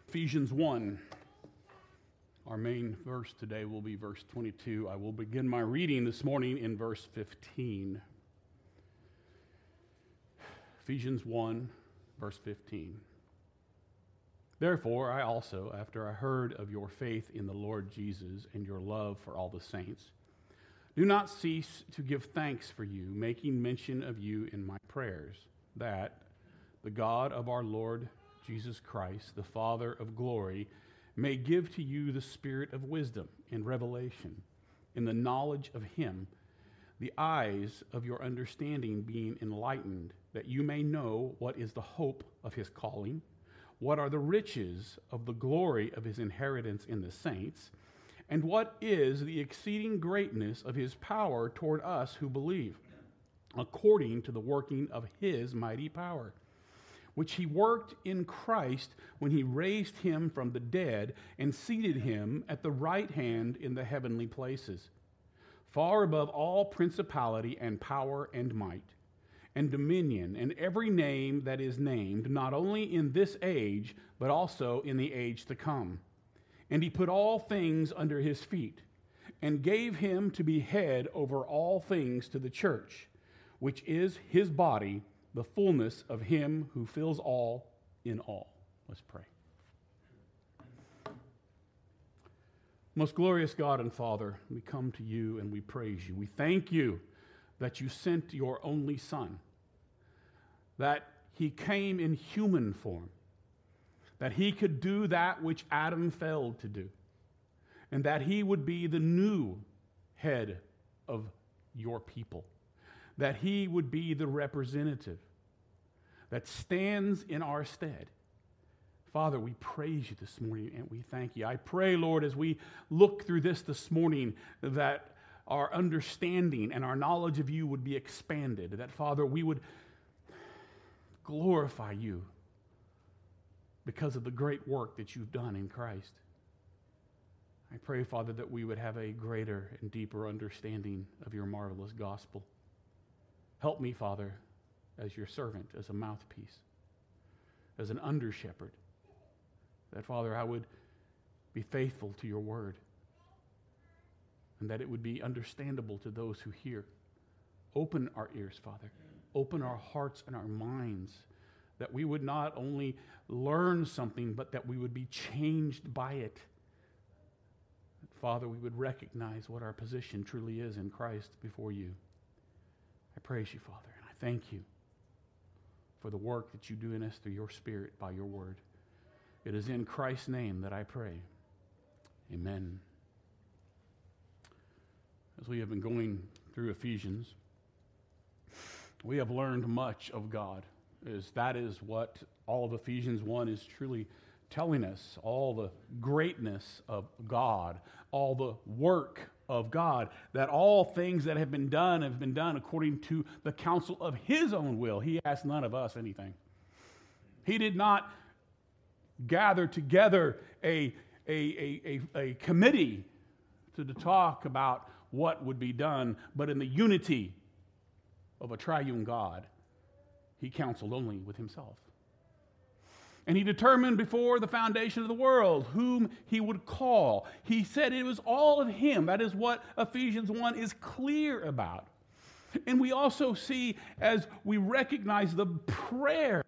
Ephesians 1. Our main verse today will be verse 22. I will begin my reading this morning in verse 15. Ephesians 1, verse 15. Therefore, I also, after I heard of your faith in the Lord Jesus and your love for all the saints, do not cease to give thanks for you, making mention of you in my prayers, that the God of our Lord Jesus Christ, the Father of glory, may give to you the spirit of wisdom and revelation in the knowledge of him, the eyes of your understanding being enlightened, that you may know what is the hope of his calling, what are the riches of the glory of his inheritance in the saints, and what is the exceeding greatness of his power toward us who believe, according to the working of his mighty power, which he worked in Christ when he raised him from the dead and seated him at the right hand in the heavenly places, far above all principality and power and might, and dominion, and every name that is named, not only in this age, but also in the age to come. And he put all things under his feet, and gave him to be head over all things to the church, which is his body, the fullness of him who fills all in all. Let's pray. Most glorious God and Father, we come to you and we praise you. We thank you that you sent your only Son, that he came in human form, that he could do that which Adam failed to do, and that he would be the new head of your people, that he would be the representative that stands in our stead. Father, we praise you this morning and we thank you. I pray, Lord, as we look through this morning, that our understanding and our knowledge of you would be expanded, that, Father, we would glorify you because of the great work that you've done in Christ. I pray, Father, that we would have a greater and deeper understanding of your marvelous gospel. Help me, Father, as your servant, as a mouthpiece, as an under-shepherd, that, Father, I would be faithful to your word, and that it would be understandable to those who hear. Open our ears, Father. Open our hearts and our minds, that we would not only learn something, but that we would be changed by it. Father, we would recognize what our position truly is in Christ before you. I praise you, Father, and I thank you for the work that you do in us through your Spirit by your word. It is in Christ's name that I pray. Amen. As we have been going through Ephesians, we have learned much of God. That is what all of Ephesians 1 is truly telling us, all the greatness of God, all the work of God, that all things that have been done according to the counsel of his own will. He asked none of us anything. He did not gather together a committee to talk about what would be done, but in the unity of a triune God, he counseled only with himself. And he determined before the foundation of the world whom he would call. He said it was all of him. That is what Ephesians 1 is clear about. And we also see, as we recognize the prayer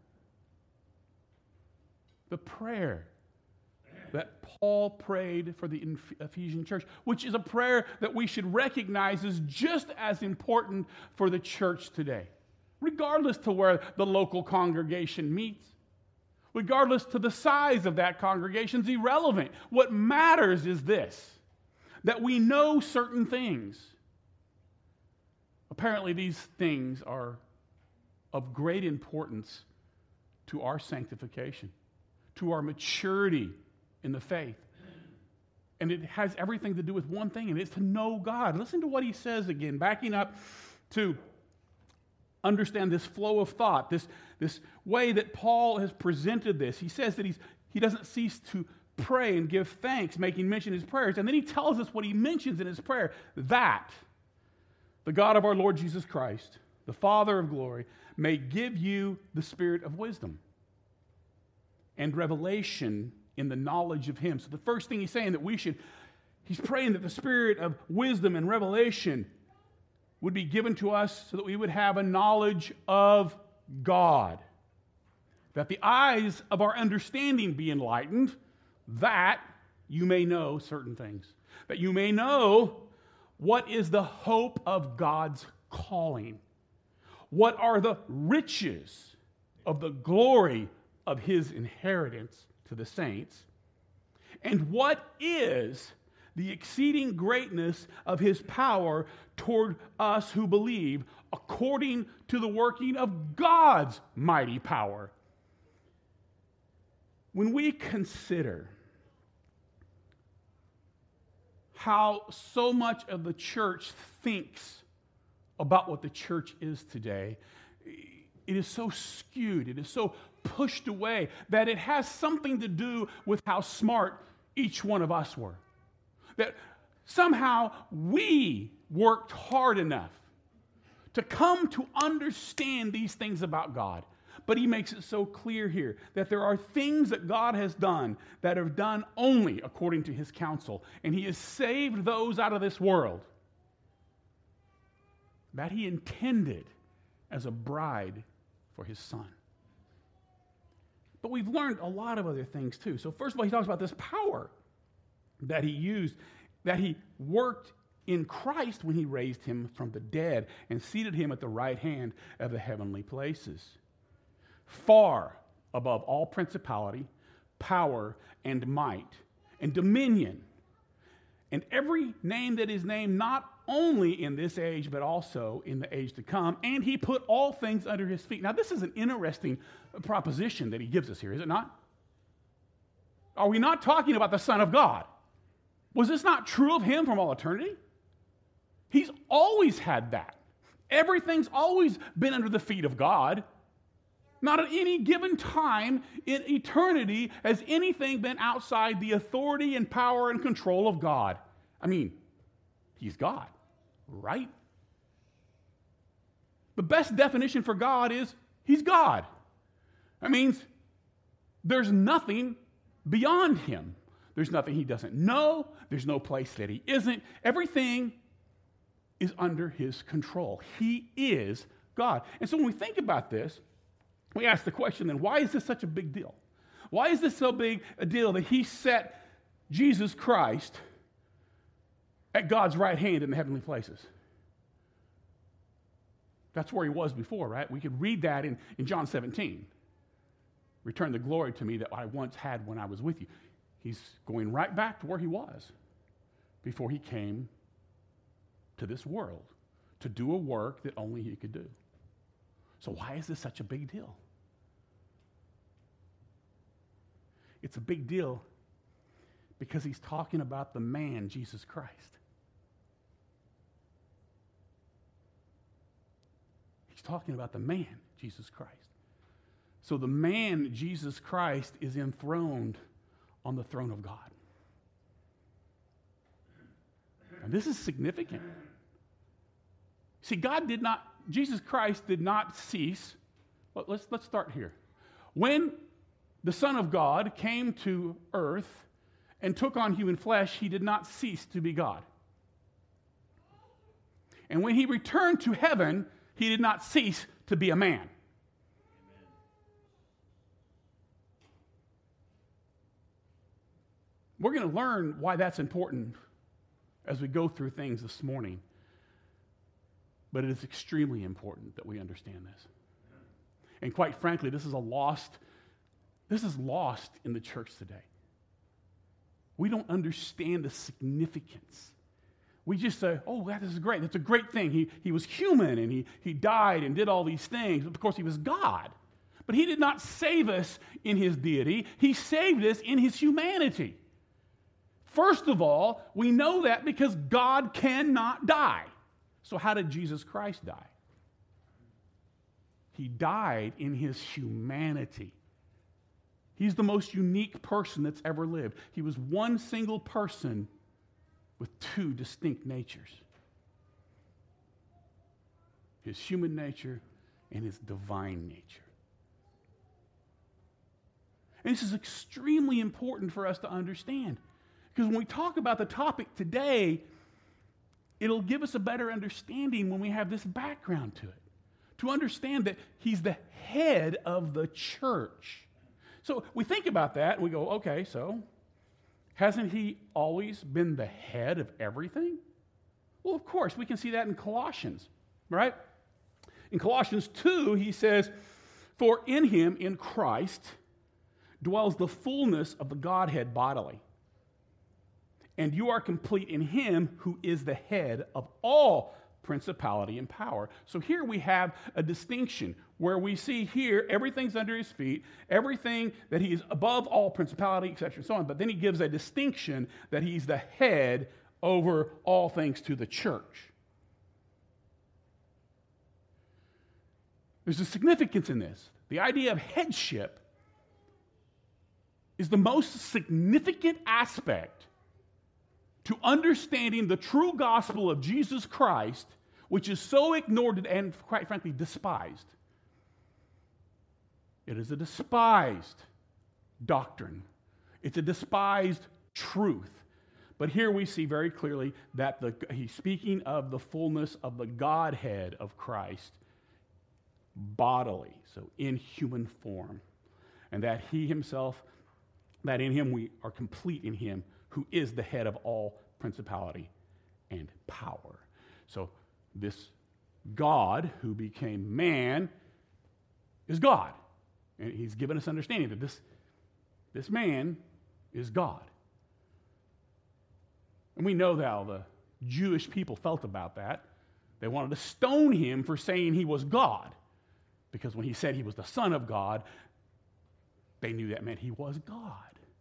that Paul prayed for the Ephesian church, which is a prayer that we should recognize is just as important for the church today, regardless to where the local congregation meets. Regardless to the size of that congregation is irrelevant. What matters is this, that we know certain things. Apparently these things are of great importance to our sanctification, to our maturity in the faith. And it has everything to do with one thing, and it's to know God. Listen to what he says again, backing up to understand this flow of thought, this way that Paul has presented this. He says that he doesn't cease to pray and give thanks, making mention of his prayers. And then he tells us what he mentions in his prayer, that the God of our Lord Jesus Christ, the Father of glory, may give you the spirit of wisdom and revelation in the knowledge of him. So the first thing he's saying that he's praying that the spirit of wisdom and revelation would be given to us so that we would have a knowledge of God. That the eyes of our understanding be enlightened, that you may know certain things. That you may know what is the hope of God's calling. What are the riches of the glory of his inheritance to the saints? And what is the exceeding greatness of his power toward us who believe, according to the working of God's mighty power? When we consider how so much of the church thinks about what the church is today, it is so skewed, it is so pushed away that it has something to do with how smart each one of us were. That somehow we worked hard enough to come to understand these things about God. But he makes it so clear here that there are things that God has done that are done only according to his counsel. And he has saved those out of this world that he intended as a bride for his son. But we've learned a lot of other things too. So first of all, he talks about this power that he used, that he worked in Christ when he raised him from the dead and seated him at the right hand of the heavenly places, far above all principality, power, and might, and dominion, and every name that is named, not only in this age, but also in the age to come. And he put all things under his feet. Now, this is an interesting proposition that he gives us here, is it not? Are we not talking about the Son of God? Was this not true of him from all eternity? He's always had that. Everything's always been under the feet of God. Not at any given time in eternity has anything been outside the authority and power and control of God. I mean, he's God, right? The best definition for God is he's God. That means there's nothing beyond him. There's nothing he doesn't know. There's no place that he isn't. Everything is under his control. He is God. And so when we think about this, we ask the question then, why is this such a big deal? Why is this so big a deal that he set Jesus Christ at God's right hand in the heavenly places? That's where he was before, right? We could read that in John 17. Return the glory to me that I once had when I was with you. He's going right back to where he was before he came to this world to do a work that only he could do. So why is this such a big deal? It's a big deal because he's talking about the man, Jesus Christ. He's talking about the man, Jesus Christ. So the man, Jesus Christ, is enthroned on the throne of God. And this is significant. See, Jesus Christ did not cease. Let's start here. When the Son of God came to earth and took on human flesh, he did not cease to be God. And when he returned to heaven, he did not cease to be a man. We're going to learn why that's important as we go through things this morning. But it is extremely important that we understand this. And quite frankly, this is lost in the church today. We don't understand the significance. We just say, oh, this is great. That's a great thing. He was human and he died and did all these things. Of course, he was God. But he did not save us in his deity. He saved us in his humanity. First of all, we know that because God cannot die. So how did Jesus Christ die? He died in his humanity. He's the most unique person that's ever lived. He was one single person with two distinct natures. His human nature and his divine nature. And this is extremely important for us to understand. Because when we talk about the topic today, it'll give us a better understanding when we have this background to it. To understand that he's the head of the church. So we think about that and we go, okay, so hasn't he always been the head of everything? Well, of course, we can see that in Colossians, right? In Colossians 2, he says, "For in him, in Christ, dwells the fullness of the Godhead bodily. And you are complete in him who is the head of all principality and power." So here we have a distinction where we see here everything's under his feet, everything that he is above all principality, etc., and so on. But then he gives a distinction that he's the head over all things to the church. There's a significance in this. The idea of headship is the most significant aspect to understanding the true gospel of Jesus Christ, which is so ignored and, quite frankly, despised. It is a despised doctrine. It's a despised truth. But here we see very clearly that he's speaking of the fullness of the Godhead of Christ bodily, so in human form. And that he himself, that in him we are complete in him, who is the head of all principality and power. So this God who became man is God. And he's given us understanding that this man is God. And we know how the Jewish people felt about that. They wanted to stone him for saying he was God. Because when he said he was the Son of God, they knew that meant he was God.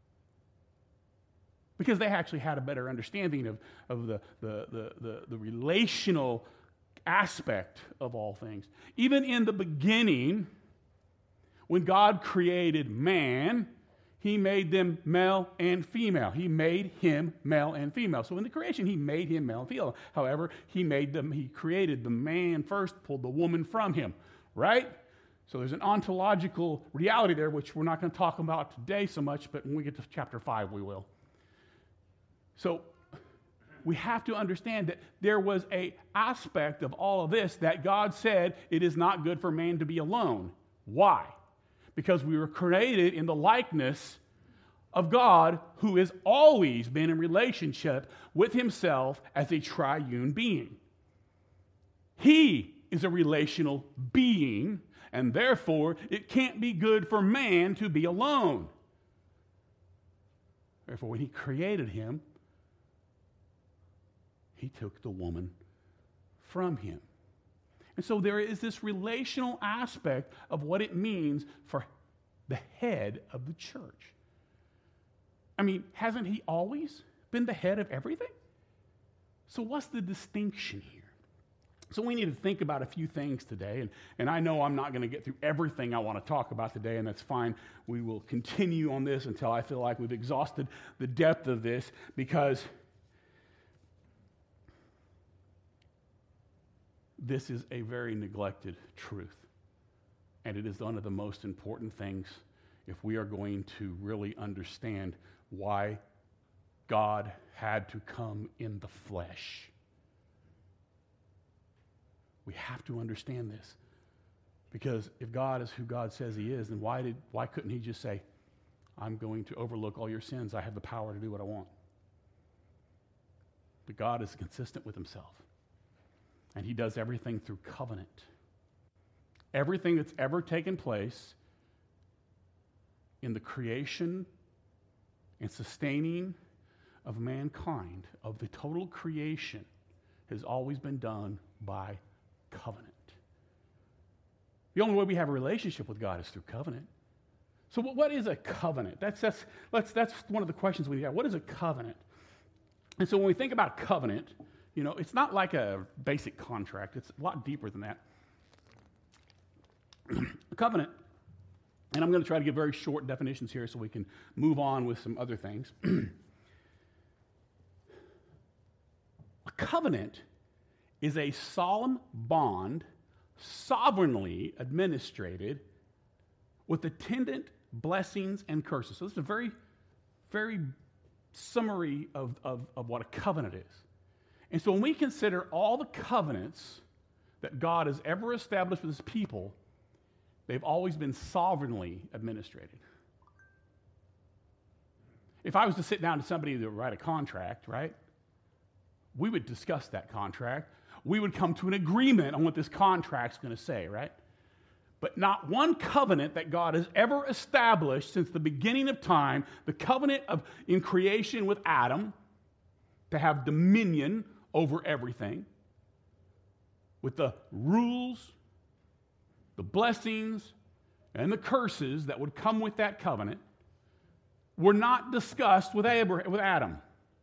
Because they actually had a better understanding of the relational aspect of all things. Even in the beginning, when God created man, he made them male and female. He made him male and female. So in the creation, he made him male and female. However, he created the man first, pulled the woman from him, right? So there's an ontological reality there, which we're not going to talk about today so much, but when we get to chapter 5, we will. So we have to understand that there was an aspect of all of this that God said it is not good for man to be alone. Why? Because we were created in the likeness of God, who has always been in relationship with himself as a triune being. He is a relational being, and therefore it can't be good for man to be alone. Therefore, when he created him, he took the woman from him. And so there is this relational aspect of what it means for the head of the church. I mean, hasn't he always been the head of everything? So what's the distinction here? So we need to think about a few things today, and I know I'm not going to get through everything I want to talk about today, and that's fine. We will continue on this until I feel like we've exhausted the depth of this, because this is a very neglected truth, and it is one of the most important things if we are going to really understand why God had to come in the flesh. We have to understand this, because if God is who God says he is, then why couldn't he just say, I'm going to overlook all your sins. I have the power to do what I want. But God is consistent with himself. And he does everything through covenant. Everything that's ever taken place in the creation and sustaining of mankind, of the total creation, has always been done by covenant. The only way we have a relationship with God is through covenant. So what is a covenant? That's one of the questions we have. What is a covenant? And so when we think about covenant, it's not like a basic contract. It's a lot deeper than that. A covenant, and I'm going to try to give very short definitions here so we can move on with some other things. A covenant is a solemn bond sovereignly administered with attendant blessings and curses. So this is a very, very summary of what a covenant is. And so when we consider all the covenants that God has ever established with his people, they've always been sovereignly administrated. If I was to sit down to somebody to write a contract, right, we would discuss that contract. We would come to an agreement on what this contract's going to say, right? But not one covenant that God has ever established since the beginning of time, the covenant in creation with Adam, to have dominion over everything, with the rules, the blessings, and the curses that would come with that covenant, were not discussed with Adam.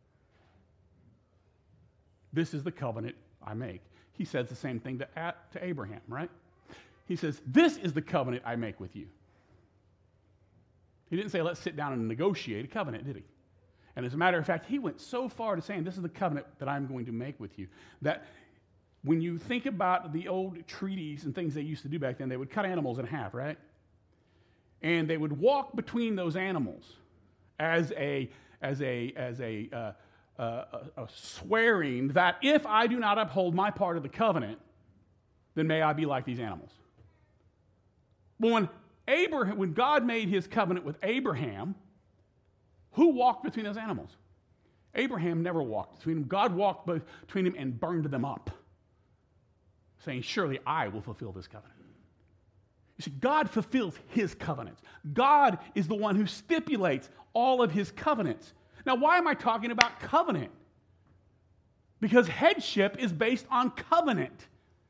This is the covenant I make. He says the same thing to Abraham, right? He says, this is the covenant I make with you. He didn't say, let's sit down and negotiate a covenant, did he? And as a matter of fact, he went so far to saying, this is the covenant that I'm going to make with you, that when you think about the old treaties and things they used to do back then, they would cut animals in half, right? And they would walk between those animals as a swearing that if I do not uphold my part of the covenant, then may I be like these animals. But when God made his covenant with Abraham, who walked between those animals? Abraham never walked between them. God walked between them and burned them up, saying, surely I will fulfill this covenant. You see, God fulfills his covenants. God is the one who stipulates all of his covenants. Now, why am I talking about covenant? Because headship is based on covenant.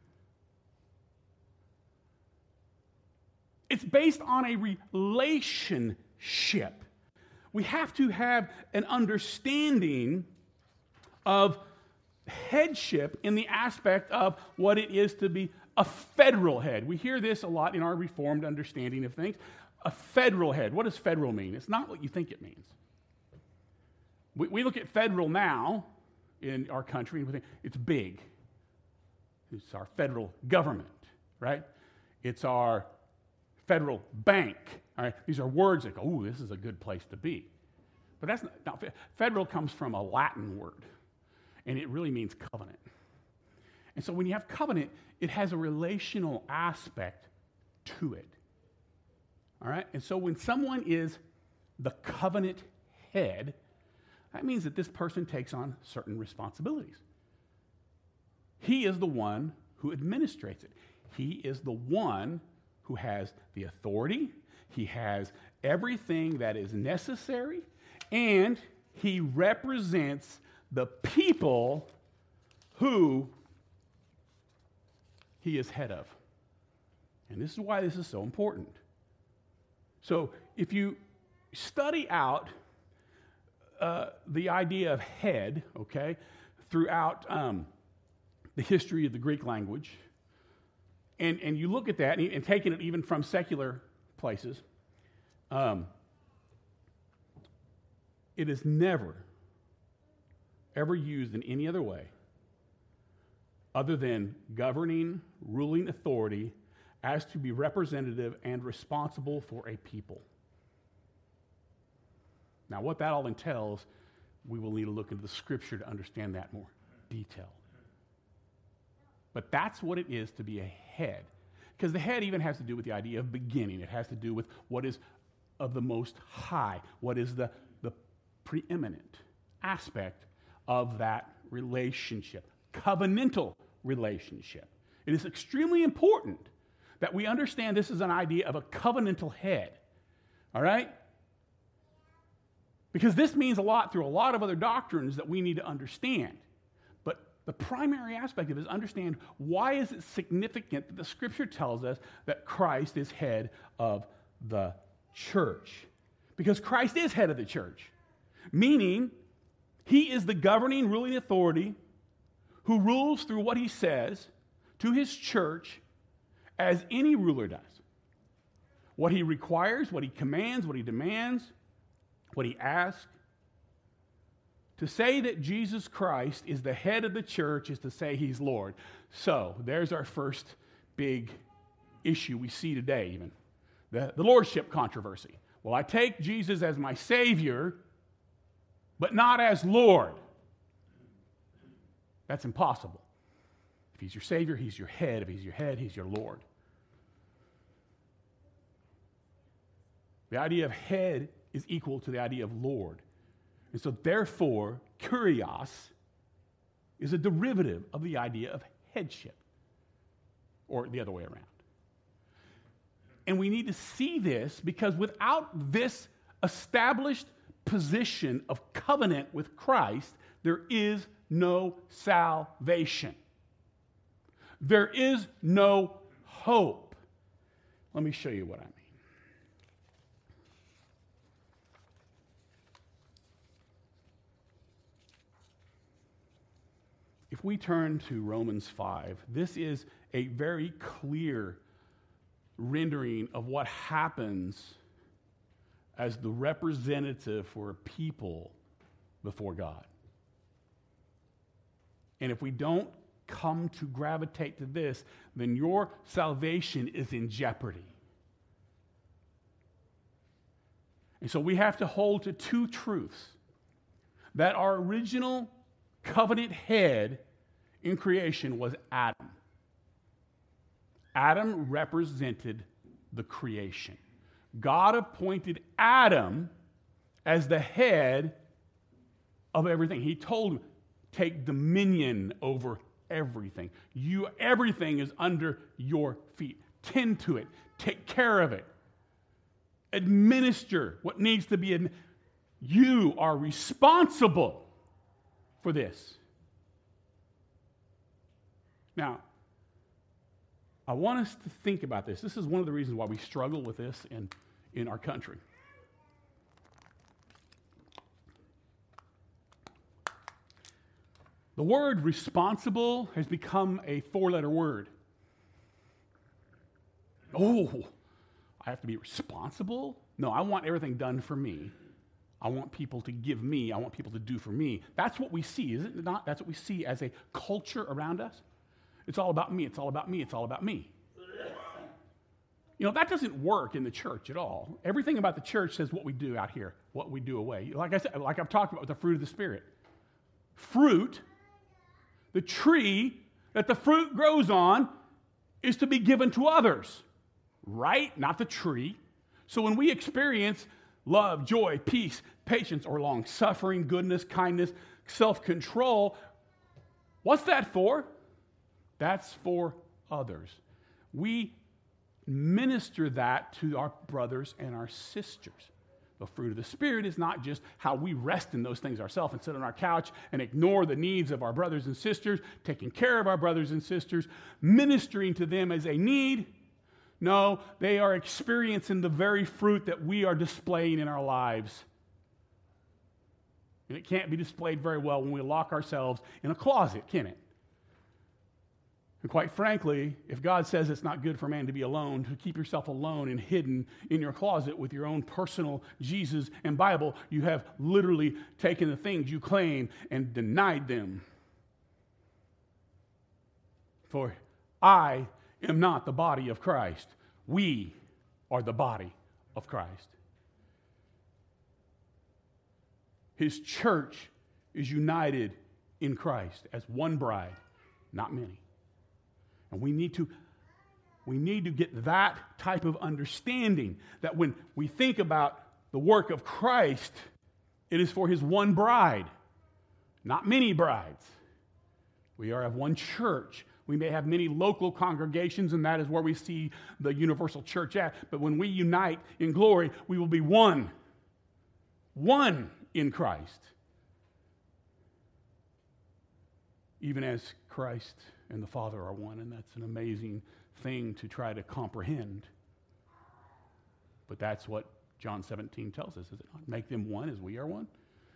It's based on a relationship. We have to have an understanding of headship in the aspect of what it is to be a federal head. We hear this a lot in our Reformed understanding of things. A federal head. What does federal mean? It's not what you think it means. We look at federal now in our country and we think it's big. It's our federal government, right? It's our federal bank. All right? These are words that go, oh, this is a good place to be. But that's not federal comes from a Latin word, and it really means covenant. And so when you have covenant, it has a relational aspect to it. All right? And so when someone is the covenant head, that means that this person takes on certain responsibilities. He is the one who administrates it. He is the one who has the authority. He has everything that is necessary, and he represents the people who he is head of. And this is why this is so important. So if you study out the idea of head, okay, throughout the history of the Greek language, and you look at that, and taking it even from secular places, it is never, ever used in any other way other than governing, ruling authority as to be representative and responsible for a people. Now, what that all entails, we will need to look into the Scripture to understand that more detailed. But that's what it is to be a head. Because the head even has to do with the idea of beginning. It has to do with what is of the most high, what is the preeminent aspect of that relationship, covenantal relationship. It is extremely important that we understand this is an idea of a covenantal head, all right? Because this means a lot through a lot of other doctrines that we need to understand. But the primary aspect of it is understand why is it significant that the Scripture tells us that Christ is head of the church. Because Christ is head of the church, meaning he is the governing, ruling authority who rules through what he says to his church as any ruler does. What he requires, what he commands, what he demands, what he asks. To say that Jesus Christ is the head of the church is to say he's Lord. So, there's our first big issue we see today even. The lordship controversy. Well, I take Jesus as my Savior, but not as Lord. That's impossible. If he's your Savior, he's your head. If he's your head, he's your Lord. The idea of head is equal to the idea of Lord. And so therefore, kurios is a derivative of the idea of headship, or the other way around. And we need to see this because without this established position of covenant with Christ, there is no salvation. There is no hope. Let me show you what I mean. If we turn to Romans 5, this is a very clear rendering of what happens as the representative for a people before God. And if we don't come to gravitate to this, then your salvation is in jeopardy. And so we have to hold to two truths: that our original covenant head in creation was Adam. Adam represented the creation. God appointed Adam as the head of everything. He told him, take dominion over everything. Everything is under your feet. Tend to it. Take care of it. Administer what needs to be. You are responsible for this. Now, I want us to think about this. This is one of the reasons why we struggle with this in our country. The word responsible has become a 4-letter word. Oh, I have to be responsible? No, I want everything done for me. I want people to give me. I want people to do for me. That's what we see, is it not? That's what we see as a culture around us. It's all about me. It's all about me. It's all about me. You know, that doesn't work in the church at all. Everything about the church says what we do out here, what we do away. Like I said, like I've talked about with the fruit of the Spirit. Fruit, the tree that the fruit grows on, is to be given to others, right? Not the tree. So when we experience love, joy, peace, patience, or long-suffering, goodness, kindness, self-control, what's that for? That's for others. We minister that to our brothers and our sisters. The fruit of the Spirit is not just how we rest in those things ourselves and sit on our couch and ignore the needs of our brothers and sisters, taking care of our brothers and sisters, ministering to them as they need. No, they are experiencing the very fruit that we are displaying in our lives. And it can't be displayed very well when we lock ourselves in a closet, can it? And quite frankly, if God says it's not good for man to be alone, to keep yourself alone and hidden in your closet with your own personal Jesus and Bible, you have literally taken the things you claim and denied them. For I am not the body of Christ. We are the body of Christ. His church is united in Christ as one bride, not many. And we need to get that type of understanding that when we think about the work of Christ, it is for his one bride, not many brides. We are of one church. We may have many local congregations, and that is where we see the universal church at. But when we unite in glory, we will be one in Christ. Even as Christ and the Father are one, and that's an amazing thing to try to comprehend. But that's what John 17 tells us, is it not? Make them one as we are one.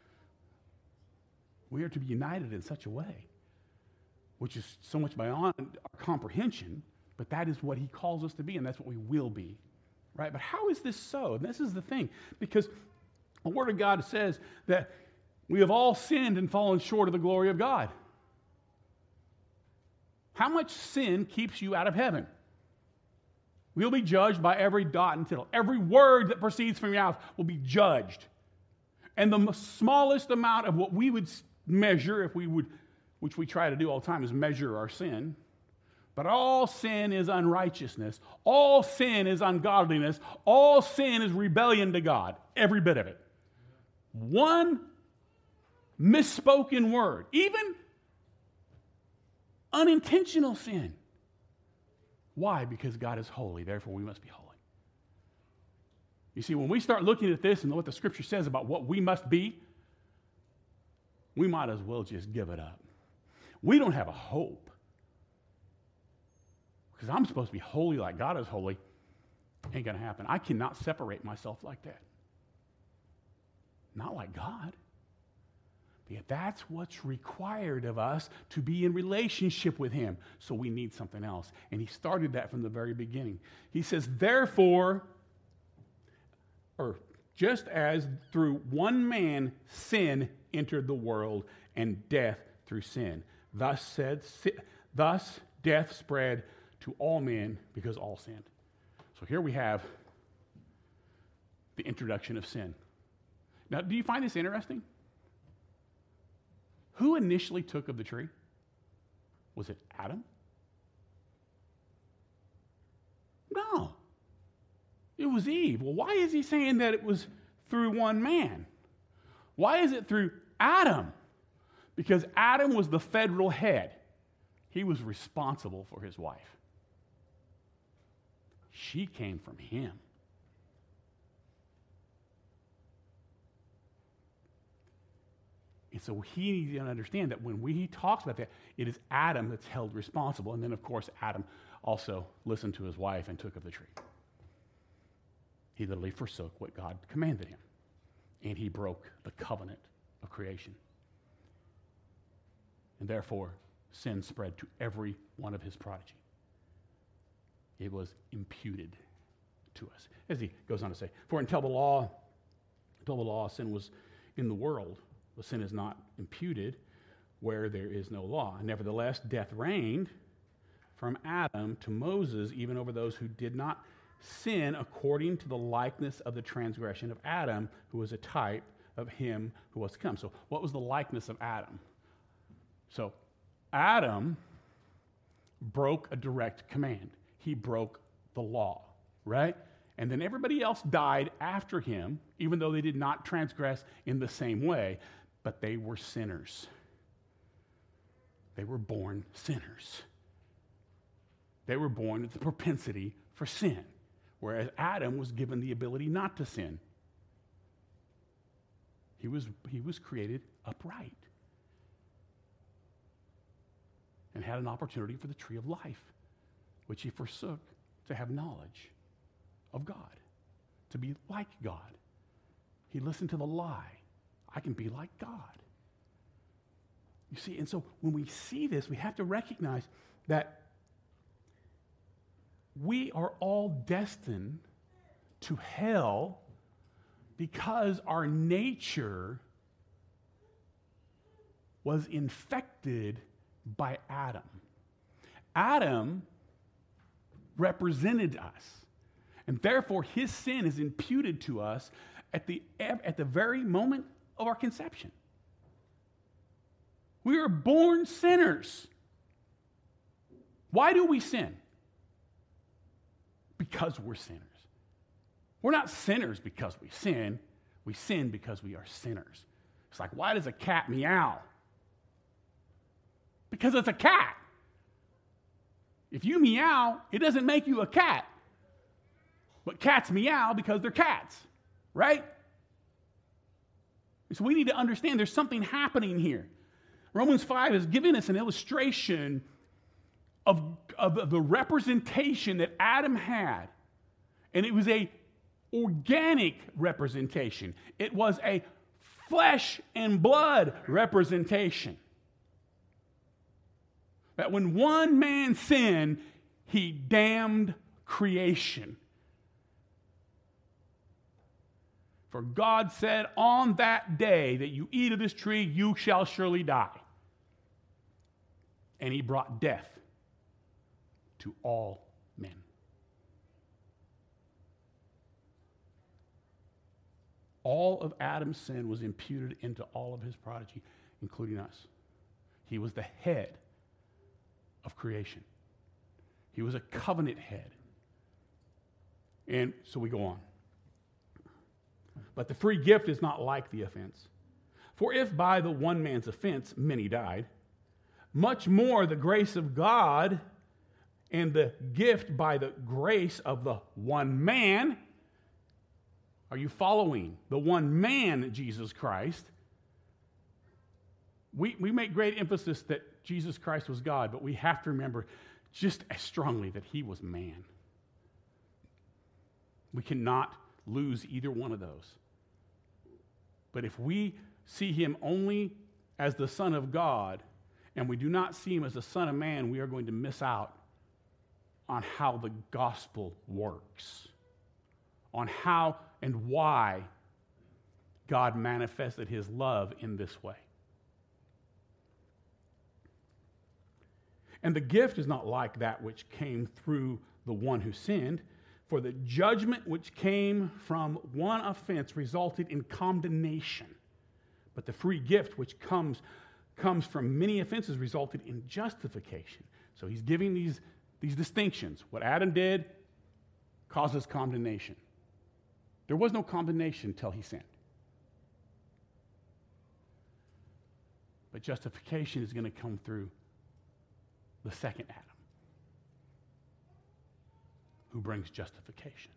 We are to be united in such a way, which is so much beyond our comprehension, but that is what he calls us to be, and that's what we will be, right? But how is this so? And this is the thing, because the Word of God says that we have all sinned and fallen short of the glory of God. How much sin keeps you out of heaven? We'll be judged by every dot and tittle. Every word that proceeds from your mouth will be judged. And the smallest amount of what we would measure, if we would, which we try to do all the time, is measure our sin. But all sin is unrighteousness. All sin is ungodliness. All sin is rebellion to God. Every bit of it. One misspoken word, even unintentional sin. Why? Because God is holy, therefore we must be holy. You see, when we start looking at this and what the Scripture says about what we must be, we might as well just give it up. We don't have a hope. Because I'm supposed to be holy like God is holy. Ain't going to happen. I cannot separate myself like that. Not like God. Yet that's what's required of us to be in relationship with Him. So we need something else. And He started that from the very beginning. He says, therefore, or just as through one man sin entered the world, and death through sin. Thus death spread to all men because all sinned. So here we have the introduction of sin. Now, do you find this interesting? Who initially took of the tree? Was it Adam? No. It was Eve. Well, why is he saying that it was through one man? Why is it through Adam? Because Adam was the federal head. He was responsible for his wife. She came from him. And so he needs to understand that when he talks about that, it is Adam that's held responsible. And then, of course, Adam also listened to his wife and took of the tree. He literally forsook what God commanded him. And he broke the covenant of creation. And therefore, sin spread to every one of his progeny. It was imputed to us. As he goes on to say, for until the law, sin was in the world. But sin is not imputed where there is no law. Nevertheless, death reigned from Adam to Moses, even over those who did not sin according to the likeness of the transgression of Adam, who was a type of him who was to come. So what was the likeness of Adam? So Adam broke a direct command. He broke the law, right? And then everybody else died after him, even though they did not transgress in the same way, but they were sinners. They were born sinners. They were born with the propensity for sin, whereas Adam was given the ability not to sin. He was created upright and had an opportunity for the tree of life, which he forsook to have knowledge of God, to be like God. He listened to the lie. I can be like God. You see, and so when we see this, we have to recognize that we are all destined to hell because our nature was infected by Adam. Adam represented us, and therefore his sin is imputed to us at the very moment of our conception. We are born sinners. Why do we sin? Because we're sinners. We're not sinners because we sin. We sin because we are sinners. It's like, why does a cat meow? Because it's a cat. If you meow, it doesn't make you a cat. But cats meow because they're cats, right? So we need to understand there's something happening here. Romans 5 is giving us an illustration of the representation that Adam had. And it was a organic representation. It was a flesh and blood representation. That when one man sinned, he damned creation. For God said, on that day that you eat of this tree, you shall surely die. And he brought death to all men. all of Adam's sin was imputed into all of his progeny, including us. He was the head of creation. He was a covenant head. And so we go on. But the free gift is not like the offense. For if by the one man's offense many died, much more the grace of God and the gift by the grace of the one man. Are you following? The one man, Jesus Christ. We make great emphasis that Jesus Christ was God, but we have to remember just as strongly that he was man. We cannot lose either one of those. But if we see him only as the Son of God, and we do not see him as the Son of Man, we are going to miss out on how the gospel works, on how and why God manifested his love in this way. And the gift is not like that which came through the one who sinned, for the judgment which came from one offense resulted in condemnation. But the free gift which comes from many offenses resulted in justification. So he's giving these distinctions. What Adam did causes condemnation. There was no condemnation until he sinned. But justification is going to come through the second Adam, who brings justification.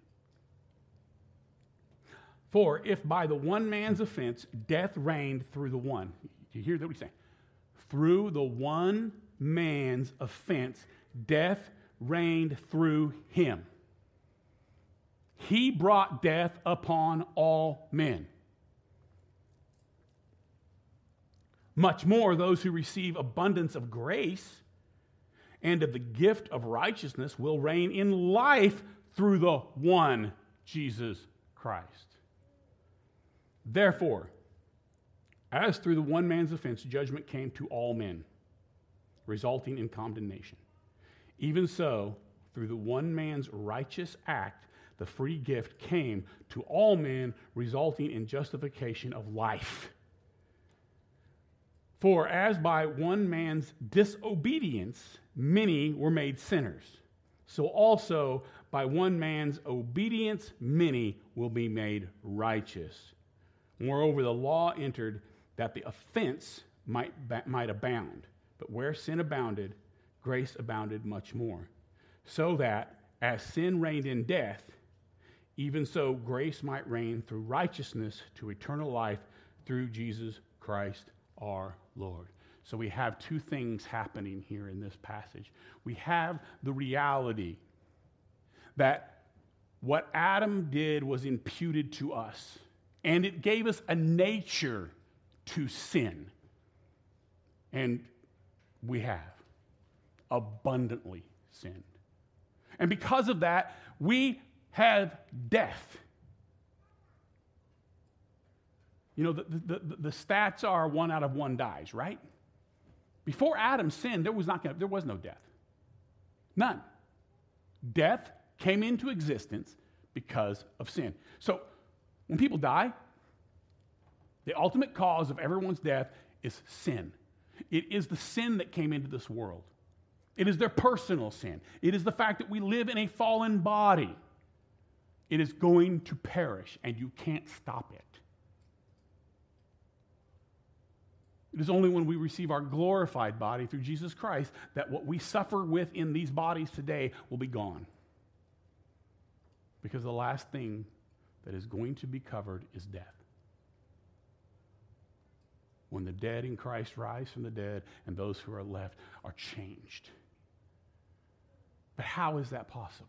For if by the one man's offense death reigned through the one. Do you hear what he's saying? Through the one man's offense, death reigned through him. He brought death upon all men. Much more those who receive abundance of grace and of the gift of righteousness will reign in life through the one Jesus Christ. Therefore, as through the one man's offense, judgment came to all men, resulting in condemnation. Even so, through the one man's righteous act, the free gift came to all men, resulting in justification of life. For as by one man's disobedience many were made sinners, so also by one man's obedience many will be made righteous. Moreover, the law entered that the offense might abound. But where sin abounded, grace abounded much more. So that, as sin reigned in death, even so grace might reign through righteousness to eternal life through Jesus Christ our Lord. So we have two things happening here in this passage. We have the reality that what Adam did was imputed to us, and it gave us a nature to sin. And we have abundantly sinned. And because of that, we have death. You know, the stats are 1 out of 1 dies, right? Before Adam sinned, there was no death. None. Death came into existence because of sin. So when people die, the ultimate cause of everyone's death is sin. It is the sin that came into this world. It is their personal sin. It is the fact that we live in a fallen body. It is going to perish, and you can't stop it. It is only when we receive our glorified body through Jesus Christ that what we suffer with in these bodies today will be gone. Because the last thing that is going to be covered is death. When the dead in Christ rise from the dead and those who are left are changed. But how is that possible?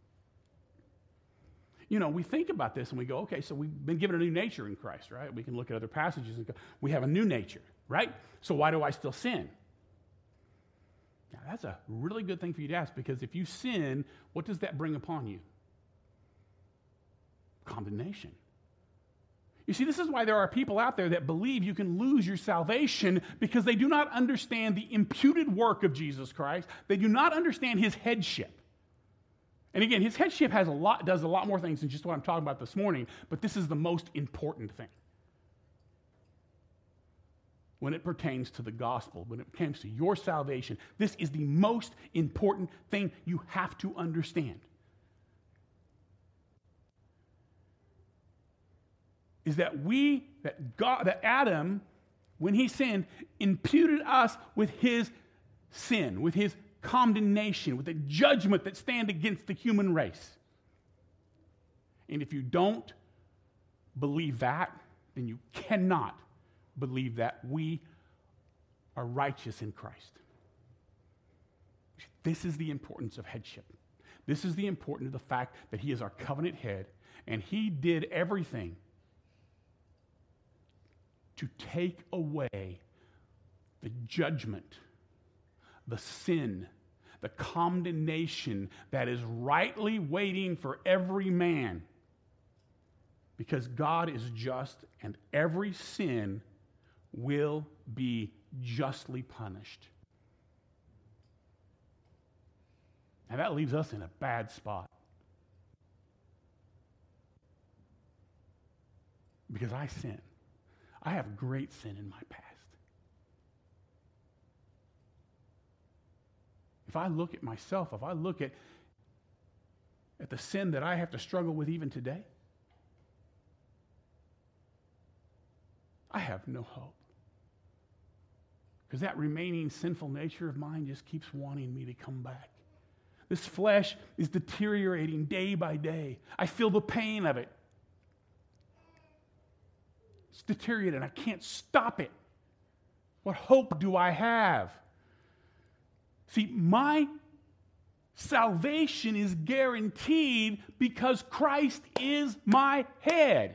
You know, we think about this and we go, okay, so we've been given a new nature in Christ, right? We can look at other passages and go, we have a new nature, right? So why do I still sin? Now, that's a really good thing for you to ask, because if you sin, what does that bring upon you? Condemnation. You see, this is why there are people out there that believe you can lose your salvation, because they do not understand the imputed work of Jesus Christ. They do not understand his headship. And again, his headship does a lot more things than just what I'm talking about this morning, but this is the most important thing. When it pertains to the gospel, when it comes to your salvation, this is the most important thing you have to understand. Is that that Adam, when he sinned, imputed us with his sin, with his condemnation, with the judgment that stand against the human race. And if you don't believe that, then you cannot believe that we are righteous in Christ. This is the importance of headship. This is the importance of the fact that he is our covenant head, and he did everything to take away the judgment, the sin, the condemnation that is rightly waiting for every man. Because God is just, and every sin will be justly punished. Now that leaves us in a bad spot. Because I sin. I have great sin in my past. If I look at myself, if I look at the sin that I have to struggle with even today, I have no hope. Because that remaining sinful nature of mine just keeps wanting me to come back. This flesh is deteriorating day by day. I feel the pain of it. It's deteriorating. I can't stop it. What hope do I have? See, my salvation is guaranteed because Christ is my head.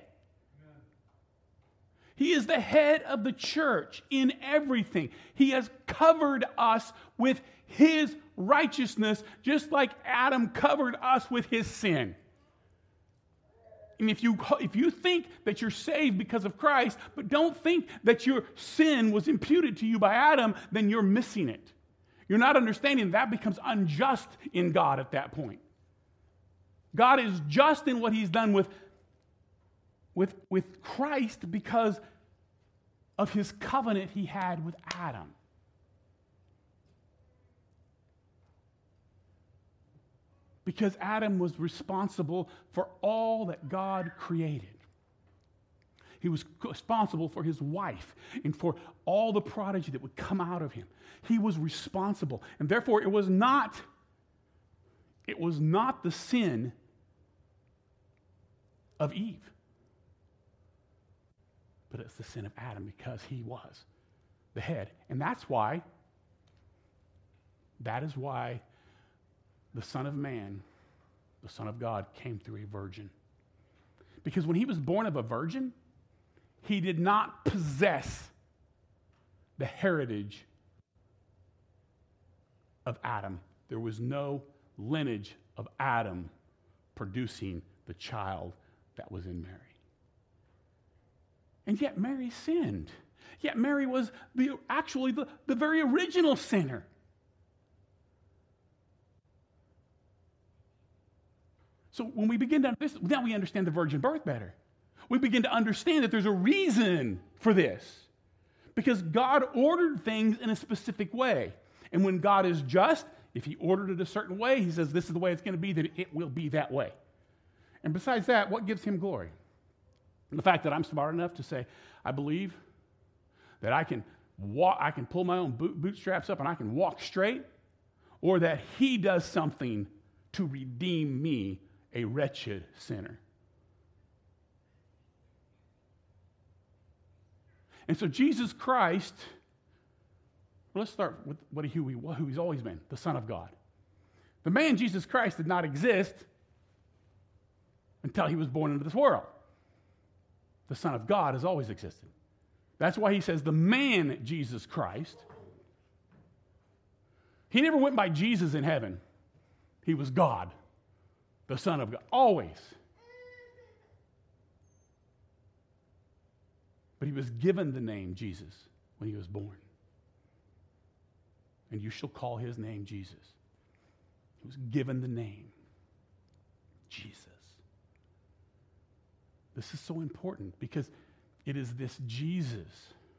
He is the head of the church in everything. He has covered us with his righteousness, just like Adam covered us with his sin. And if you think that you're saved because of Christ, but don't think that your sin was imputed to you by Adam, then you're missing it. You're not understanding that becomes unjust in God at that point. God is just in what he's done with Christ because of his covenant he had with Adam. Because Adam was responsible for all that God created. He was responsible for his wife and for all the prodigy that would come out of him. He was responsible. And therefore, it was not the sin of Eve. But it's the sin of Adam because he was the head. And that is why the Son of Man, the Son of God, came through a virgin. Because when he was born of a virgin, he did not possess the heritage of Adam. There was no lineage of Adam producing the child that was in Mary. And yet Mary sinned. Yet Mary was actually the very original sinner. So when we begin to now we understand the virgin birth better. We begin to understand that there's a reason for this. Because God ordered things in a specific way. And when God is just, if he ordered it a certain way, he says this is the way it's going to be, then it will be that way. And besides that, what gives him glory? And the fact that I'm smart enough to say, I believe that I can pull my own bootstraps up and I can walk straight, or that he does something to redeem me, a wretched sinner. And so Jesus Christ, let's start with who he's always been, the Son of God. The man Jesus Christ did not exist until he was born into this world. The Son of God has always existed. That's why he says the man Jesus Christ. He never went by Jesus in heaven. He was God, the Son of God, always. But he was given the name Jesus when he was born. And you shall call his name Jesus. He was given the name. Jesus. This is so important because it is this Jesus,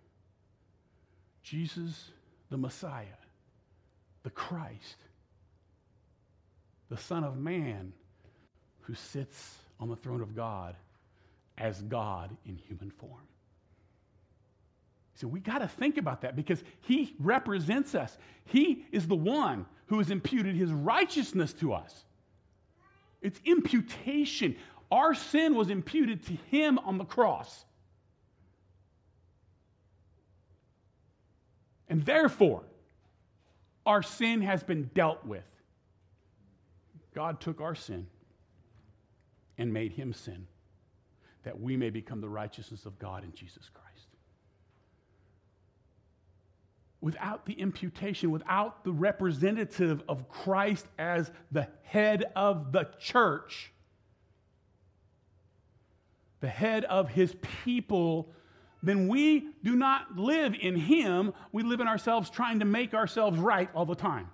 the Messiah, the Christ, the Son of Man, who sits on the throne of God as God in human form. So we got to think about that because he represents us. He is the one who has imputed his righteousness to us. It's imputation. Our sin was imputed to him on the cross. And therefore, our sin has been dealt with. God took our sin and made him sin, that we may become the righteousness of God in Jesus Christ. Without the imputation, without the representative of Christ as the head of the church, the head of his people, then we do not live in him. We live in ourselves trying to make ourselves right all the time.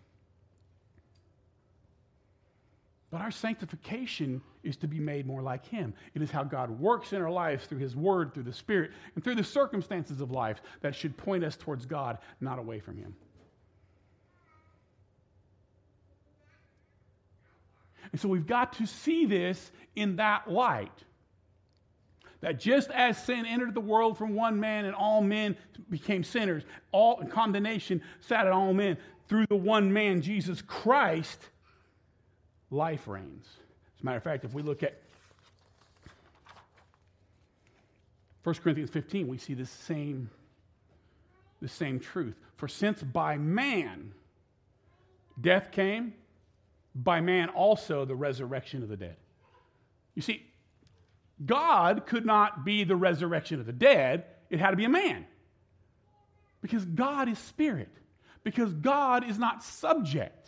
But our sanctification is to be made more like him. It is how God works in our lives through his word, through the Spirit, and through the circumstances of life that should point us towards God, not away from him. And so we've got to see this in that light. That just as sin entered the world from one man and all men became sinners, all condemnation sat on all men, through the one man, Jesus Christ, life reigns. As a matter of fact, if we look at 1 Corinthians 15, we see the same truth. For since by man death came, by man also the resurrection of the dead. You see, God could not be the resurrection of the dead. It had to be a man. Because God is spirit. Because God is not subject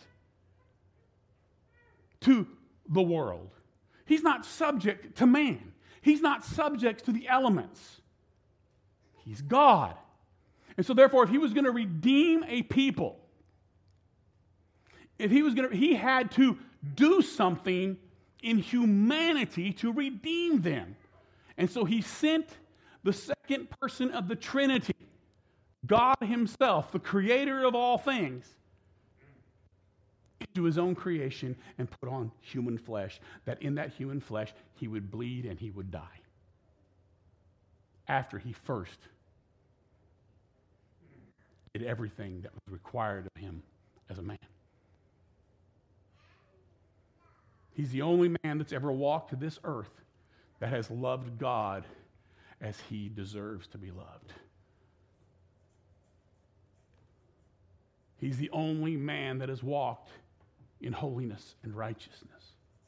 to the world. He's not subject to man. He's not subject to the elements. He's God. And so therefore, if he was going to redeem a people, he had to do something in humanity to redeem them. And so he sent the second person of the Trinity, God himself, the creator of all things, into his own creation and put on human flesh, that in that human flesh he would bleed and he would die after he first did everything that was required of him as a man. He's the only man that's ever walked to this earth that has loved God as he deserves to be loved. He's the only man that has walked in holiness and righteousness.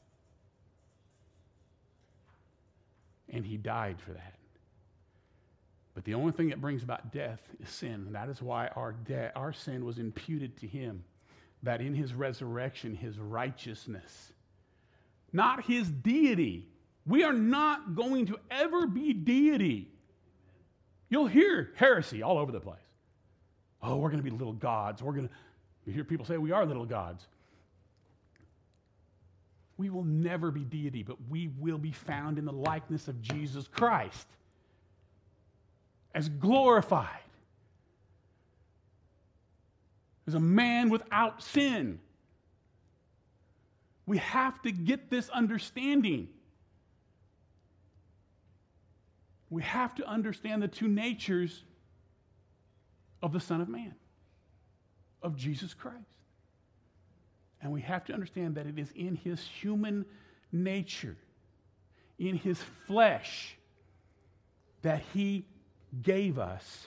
And he died for that. But the only thing that brings about death is sin. And that is why our sin was imputed to him. That in his resurrection, his righteousness, not his deity. We are not going to ever be deity. You'll hear heresy all over the place. Oh, we're going to be little gods. You hear people say we are little gods. We will never be deity, but we will be found in the likeness of Jesus Christ as glorified, as a man without sin. We have to get this understanding. We have to understand the two natures of the Son of Man, of Jesus Christ. And we have to understand that it is in his human nature, in his flesh, that he gave us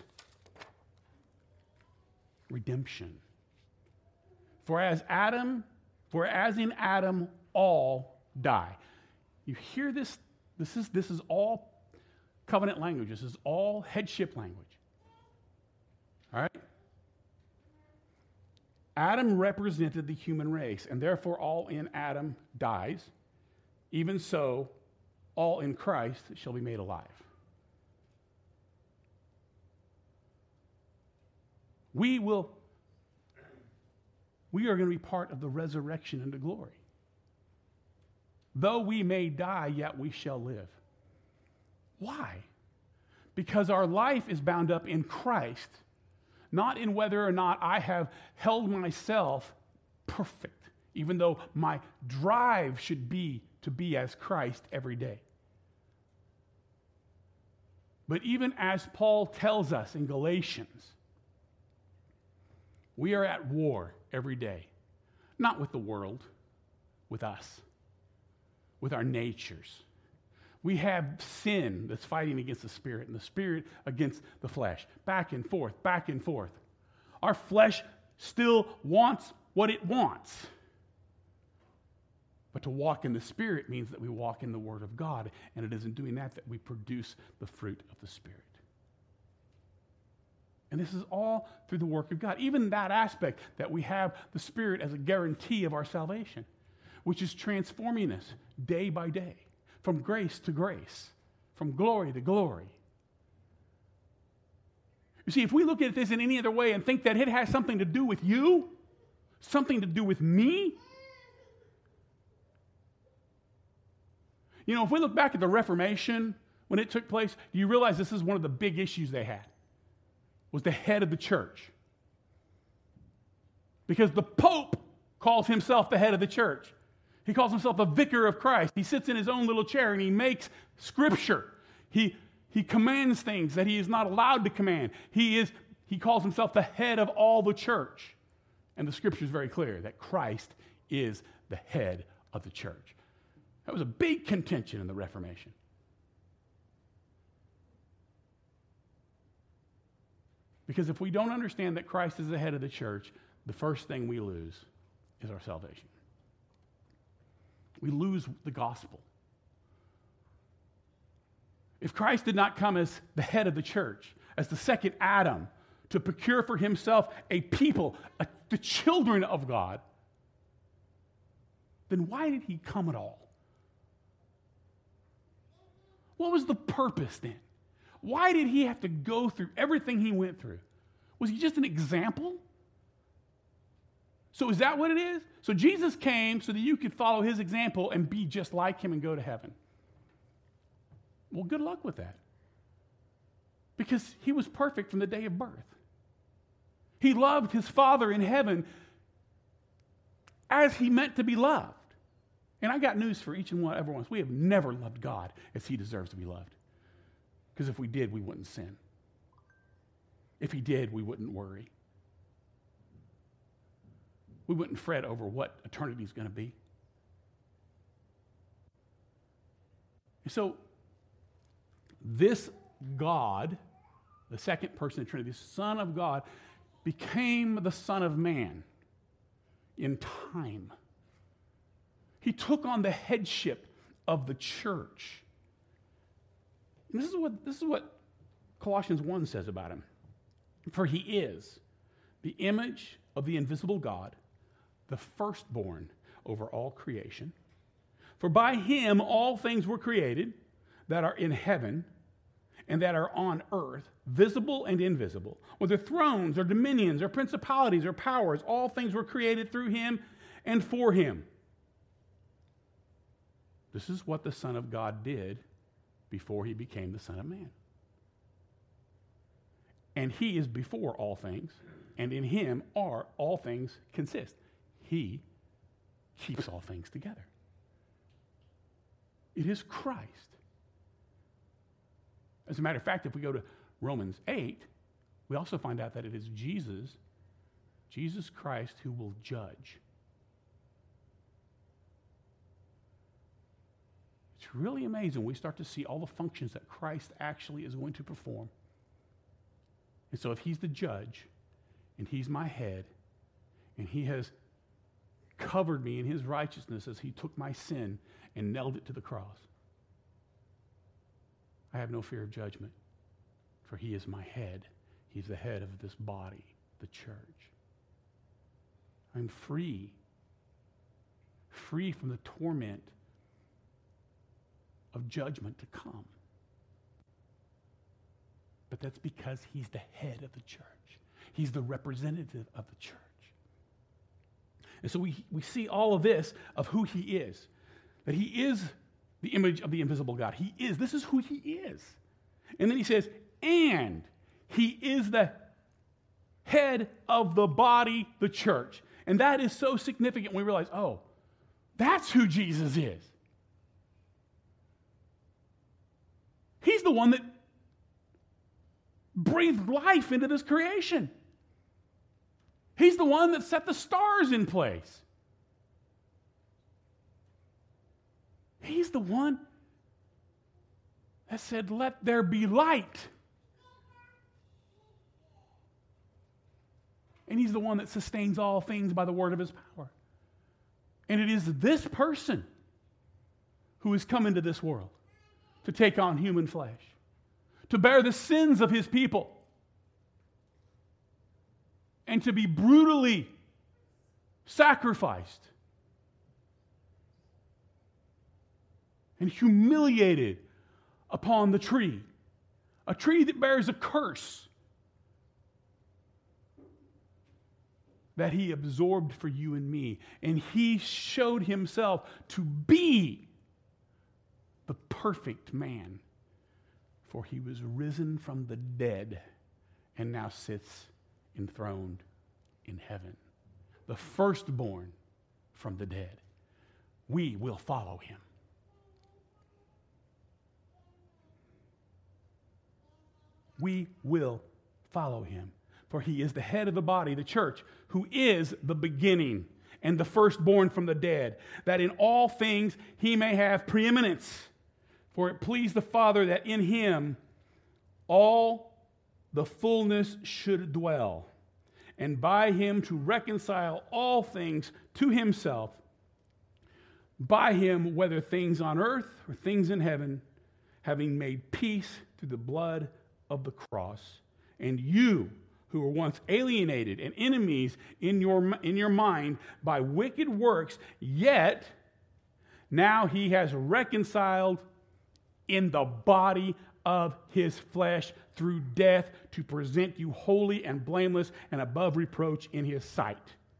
redemption. For as in Adam all die. You hear this? This is all covenant language. This is all headship language. All right? Adam represented the human race, and therefore all in Adam dies. Even so, all in Christ shall be made alive. We are going to be part of the resurrection into glory. Though we may die, yet we shall live. Why? Because our life is bound up in Christ, not in whether or not I have held myself perfect, even though my drive should be to be as Christ every day. But even as Paul tells us in Galatians, we are at war every day, not with the world, with us, with our natures. We have sin that's fighting against the Spirit and the Spirit against the flesh, back and forth, back and forth. Our flesh still wants what it wants. But to walk in the Spirit means that we walk in the Word of God, and it isn't doing that we produce the fruit of the Spirit. And this is all through the work of God. Even that aspect that we have the Spirit as a guarantee of our salvation, which is transforming us day by day, from grace to grace, from glory to glory. You see, if we look at this in any other way and think that it has something to do with you, something to do with me, if we look back at the Reformation, when it took place, do you realize this is one of the big issues they had? Was the head of the church. Because the Pope calls himself the head of the church. He calls himself the vicar of Christ. He sits in his own little chair and he makes scripture. He commands things that he is not allowed to command. He calls himself the head of all the church. And the scripture is very clear that Christ is the head of the church. That was a big contention in the Reformation. Because if we don't understand that Christ is the head of the church, the first thing we lose is our salvation. We lose the gospel. If Christ did not come as the head of the church, as the second Adam, to procure for himself a people, the children of God, then why did he come at all? What was the purpose then? Why did he have to go through everything he went through? Was he just an example? So is that what it is? So Jesus came so that you could follow his example and be just like him and go to heaven. Well, good luck with that. Because he was perfect from the day of birth. He loved his Father in heaven as he meant to be loved. And I got news for each and one, everyone. We have never loved God as he deserves to be loved. Because if we did, we wouldn't sin. If he did, we wouldn't worry. We wouldn't fret over what eternity is going to be. So, this God, the second person of the Trinity, the Son of God, became the Son of Man in time. He took on the headship of the church. And this is what Colossians 1 says about him. For he is the image of the invisible God, the firstborn over all creation. For by him all things were created that are in heaven and that are on earth, visible and invisible, whether thrones or dominions or principalities or powers, all things were created through him and for him. This is what the Son of God did before he became the Son of Man. And he is before all things, and in him are all things consist. He keeps all things together. It is Christ. As a matter of fact, if we go to Romans 8, we also find out that it is Jesus Christ, who will judge. It's really amazing when we start to see all the functions that Christ actually is going to perform. And so if he's the judge, and he's my head, and he has covered me in his righteousness as he took my sin and nailed it to the cross, I have no fear of judgment, for he is my head. He's the head of this body, the church. I'm free from the torment of judgment to come. But that's because he's the head of the church. He's the representative of the church. And so we see all of this of who he is. that he is the image of the invisible God. He is. This is who he is. And then he says, and he is the head of the body, the church. And that is so significant when we realize, oh, that's who Jesus is. He's the one that breathed life into this creation. He's the one that set the stars in place. He's the one that said, let there be light. And he's the one that sustains all things by the word of his power. And it is this person who has come into this world to take on human flesh, to bear the sins of his people, and to be brutally sacrificed and humiliated upon the tree, a tree that bears a curse that he absorbed for you and me. And he showed himself to be the perfect man, for he was risen from the dead and now sits enthroned in heaven, the firstborn from the dead. We will follow him. We will follow him, for he is the head of the body, the church, who is the beginning and the firstborn from the dead, that in all things he may have preeminence. For it pleased the Father that in him all the fullness should dwell, and by him to reconcile all things to himself, by him, whether things on earth or things in heaven, having made peace through the blood of the cross. And you, who were once alienated and enemies in your mind by wicked works, yet now he has reconciled in the body of his flesh through death to present you holy and blameless and above reproach in his sight.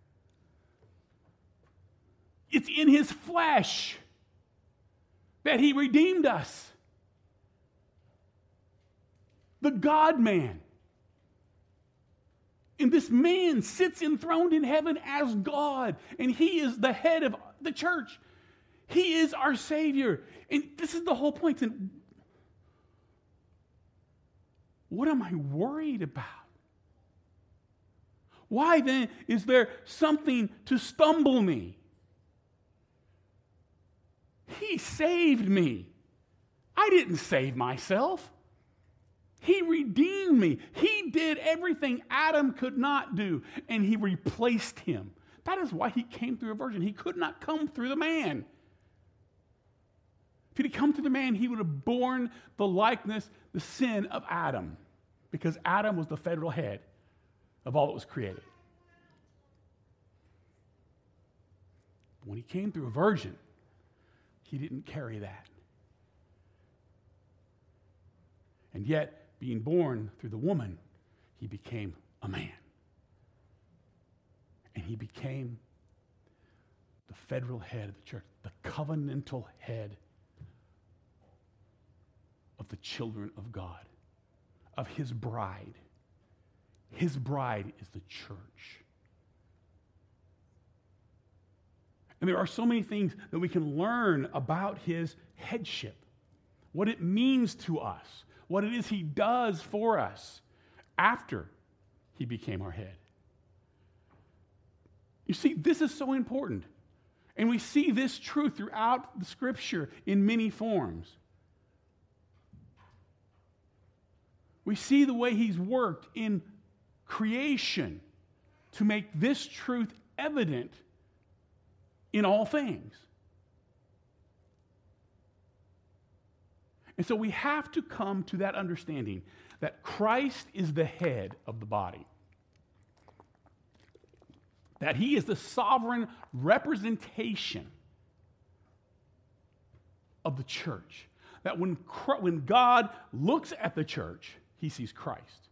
It's in his flesh that he redeemed us. The God-man. And this man sits enthroned in heaven as God, and he is the head of the church. He is our Savior. And this is the whole point. And what am I worried about? Why then is there something to stumble me? He saved me. I didn't save myself. He redeemed me. He did everything Adam could not do, and he replaced him. That is why he came through a virgin. He could not come through the man. If he had come through the man, he would have borne the likeness, the sin of Adam, because Adam was the federal head of all that was created. But when he came through a virgin, he didn't carry that. And yet, being born through the woman, he became a man. And he became the federal head of the church, the covenantal head of the children of God, of his bride. His bride is the church. And there are so many things that we can learn about his headship, what it means to us, what it is he does for us after he became our head. You see, this is so important. And we see this truth throughout the Scripture in many forms. We see the way he's worked in creation to make this truth evident in all things. And so we have to come to that understanding that Christ is the head of the body. That he is the sovereign representation of the church. That when God looks at the church, he sees Christ.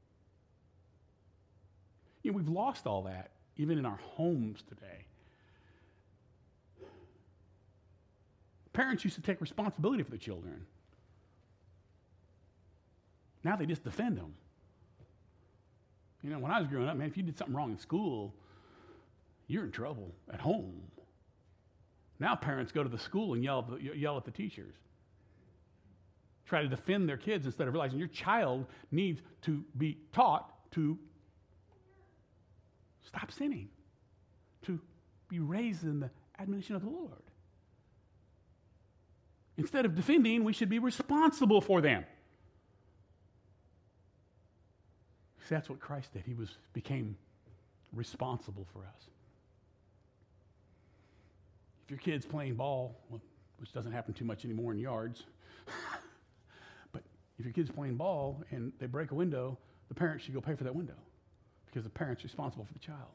You know, we've lost all that, even in our homes today. Parents used to take responsibility for the children. Now they just defend them. You know, when I was growing up, man, if you did something wrong in school, you're in trouble at home. Now parents go to the school and yell at the teachers. Try to defend their kids instead of realizing your child needs to be taught to stop sinning, to be raised in the admonition of the Lord. Instead of defending, we should be responsible for them. See, that's what Christ did. He became responsible for us. If your kid's playing ball, which doesn't happen too much anymore in yards, but if your kid's playing ball and they break a window, the parent should go pay for that window because the parent's responsible for the child.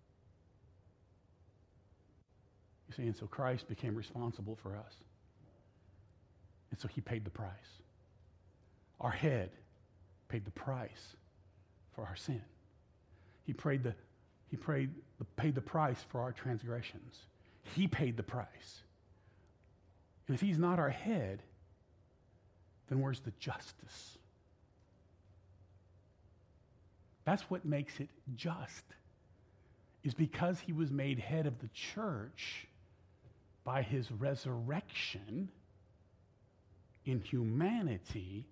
You see, and so Christ became responsible for us. And so he paid the price. Our head paid the price for our sin. He paid the price for our transgressions. He paid the price. And if he's not our head, then where's the justice? That's what makes it just, is because he was made head of the church by his resurrection in humanity,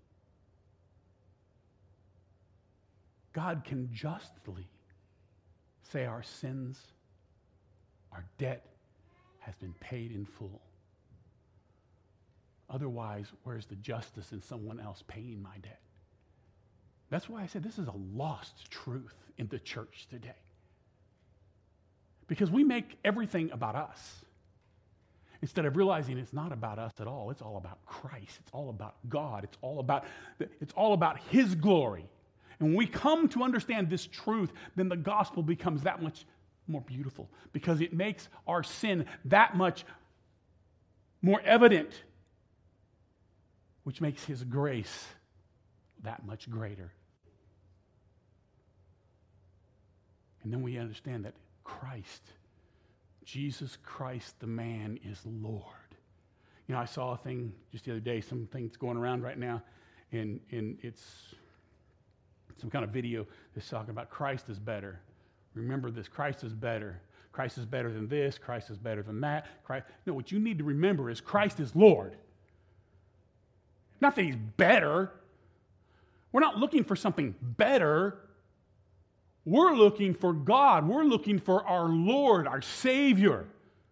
God can justly say our sins, our debt has been paid in full. Otherwise, where's the justice in someone else paying my debt? That's why I said this is a lost truth in the church today. Because we make everything about us instead of realizing it's not about us at all. It's all about Christ. It's all about God. It's all about his glory. And when we come to understand this truth, then the gospel becomes that much more beautiful because it makes our sin that much more evident, which makes his grace that much greater. And then we understand that Christ, Jesus Christ, the man, is Lord. You know, I saw a thing just the other day, some things going around right now, and it's some kind of video that's talking about Christ is better. Remember this, Christ is better. Christ is better than this. Christ is better than that. No, what you need to remember is Christ is Lord. Not that he's better. We're not looking for something better. We're looking for God. We're looking for our Lord, our Savior.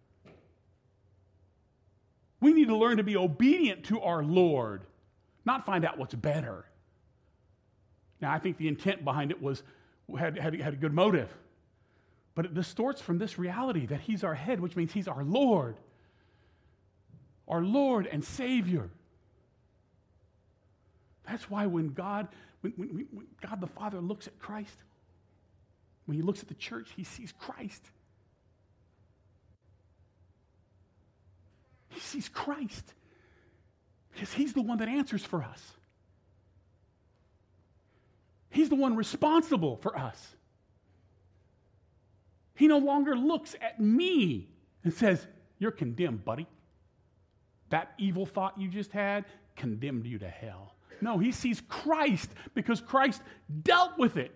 We need to learn to be obedient to our Lord, not find out what's better. Now, I think the intent behind it had a good motive. But it distorts from this reality that he's our head, which means he's our Lord and Savior. That's why when God the Father looks at Christ, when he looks at the church, he sees Christ. He sees Christ because he's the one that answers for us. He's the one responsible for us. He no longer looks at me and says, "You're condemned, buddy. That evil thought you just had condemned you to hell." No, he sees Christ because Christ dealt with it.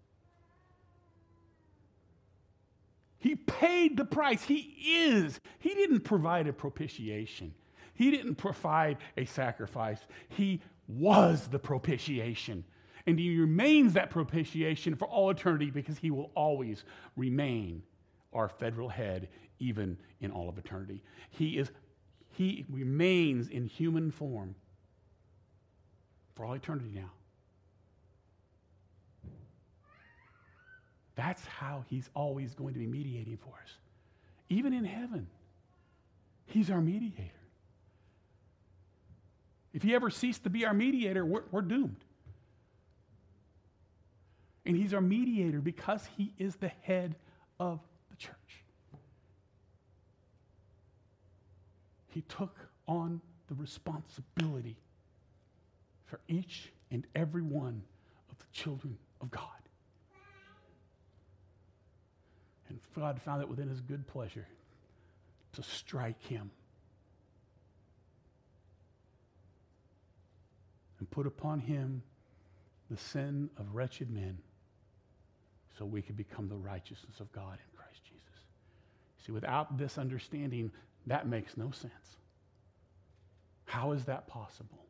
He paid the price. He didn't provide a propitiation. He didn't provide a sacrifice. He was the propitiation. And he remains that propitiation for all eternity because he will always remain our federal head even in all of eternity. He remains in human form for all eternity now. That's how he's always going to be mediating for us. Even in heaven, he's our mediator. If he ever ceased to be our mediator, we're doomed. And he's our mediator because he is the head of the church. He took on the responsibility for each and every one of the children of God. And God found it within his good pleasure to strike him put upon him the sin of wretched men so we could become the righteousness of God in Christ Jesus. See, without this understanding, that makes no sense. How is that possible?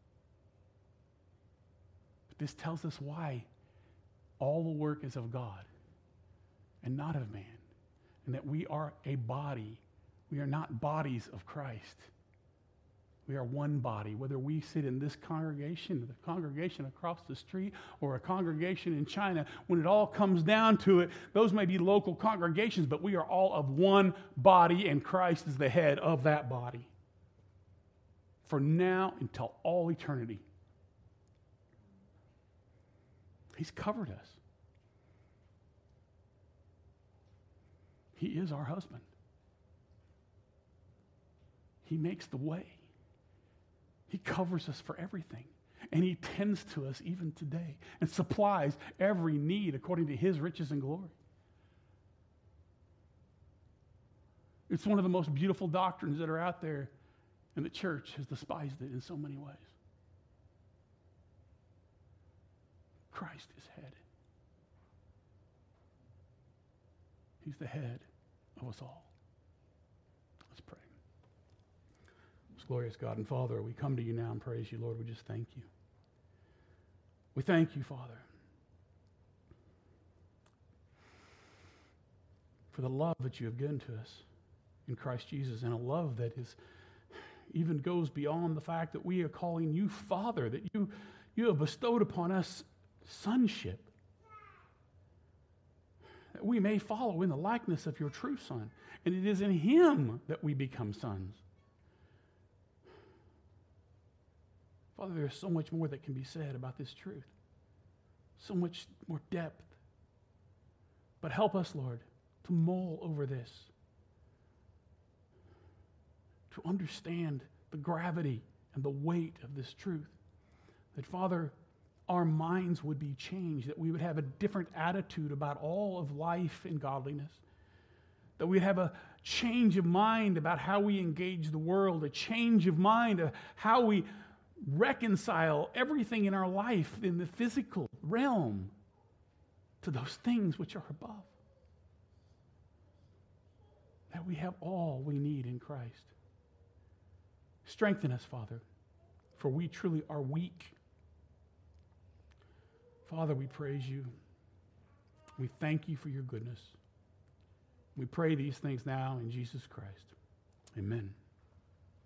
But this tells us why all the work is of God and not of man, and that we are a body. We are not bodies of Christ. We are one body, whether we sit in this congregation, the congregation across the street, or a congregation in China. When it all comes down to it, those may be local congregations, but we are all of one body, and Christ is the head of that body. For now until all eternity. He's covered us. He is our husband. He makes the way. He covers us for everything. And he tends to us even today and supplies every need according to his riches and glory. It's one of the most beautiful doctrines that are out there, and the church has despised it in so many ways. Christ is head. He's the head of us all. Let's pray. Most glorious God and Father, we come to you now and praise you, Lord. We just thank you. We thank you, Father, for the love that you have given to us in Christ Jesus, and a love that is even goes beyond the fact that we are calling you Father, that you have bestowed upon us sonship, that we may follow in the likeness of your true Son. And it is in him that we become sons. Father, there's so much more that can be said about this truth. So much more depth. But help us, Lord, to mull over this. To understand the gravity and the weight of this truth. That, Father, our minds would be changed, that we would have a different attitude about all of life and godliness, that we'd have a change of mind about how we engage the world, a change of mind of how we reconcile everything in our life in the physical realm to those things which are above, that we have all we need in Christ. Strengthen us, Father, for we truly are weak. Father, we praise you. We thank you for your goodness. We pray these things now in Jesus Christ. Amen.